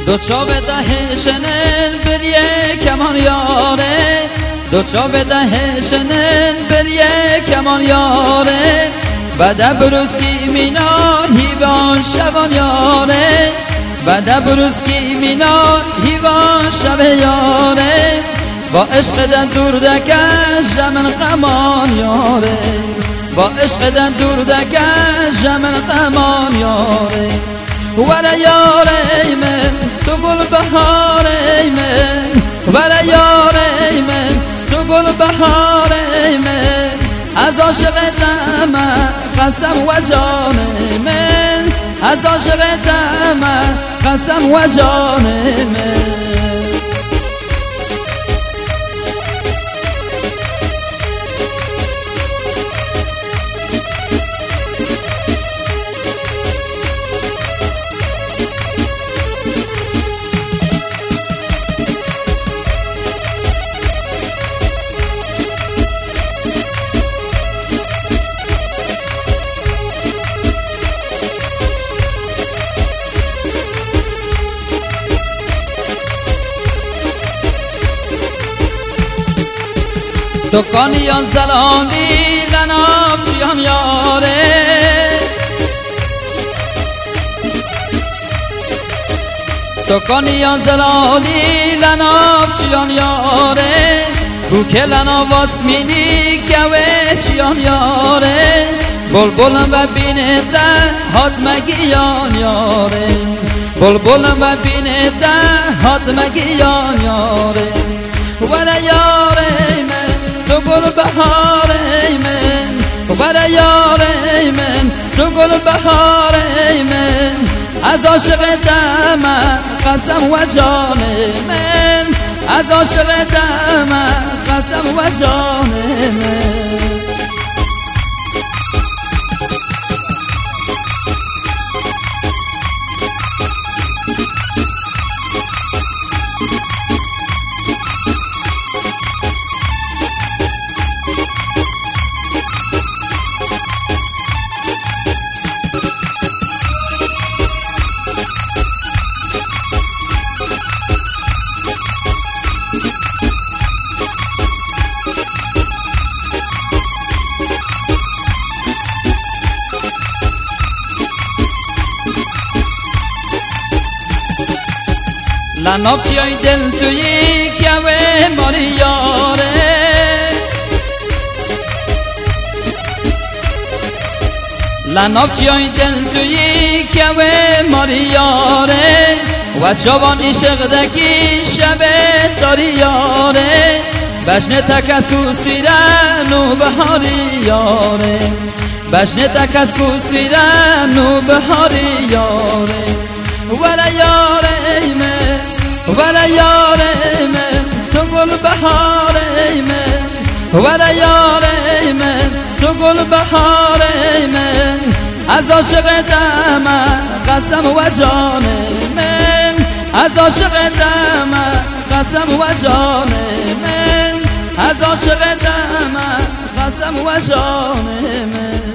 دو چا به ده شنل بریه کمان یاره دو چا به ده شنل بریه کمان یاره بده بروز کی مینا هیوان شبان یاره بده بروز کی مینا هیوان شب یاره با عشق دن دور دکش جمن قمان یاره با عشق دن دور دکش جمن قمان یاره ولا یاره من تو گل بهاره من ولا یاره من تو گل بهاره من از عاشقتم قسم و جان من از عاشقتم قسم و جان من تو کانیان زلاندی لناب چیان یاره تو کانیان زلاندی لناب چیان یاره بوکه لناب واسمینی گوه چیان یاره بلبلم و بینده هاد مگیان یاره بلبلم و بینده هاد مگیان یاره ولا یاره تو گل بهاره من ولا یاره من تو گل بهاره من از عاشقتم قسم و جان من از عاشقتم قسم و جان من لناب چیای دل توی گوه ماری یاره لناب چیای دل توی گوه ماری یاره و جوان عشق دکی شب داری یاره بشنه تک از کو سیرن و بهاری یاره بشنه تک از کو سیرن و بهاری یاره ولا یاره من ولا یاره من تو گل بهاره من ولا یاره من تو گل بهاره من از عاشقتم قسم و جان من از عاشقتم قسم و جان من از عاشقتم قسم و جان من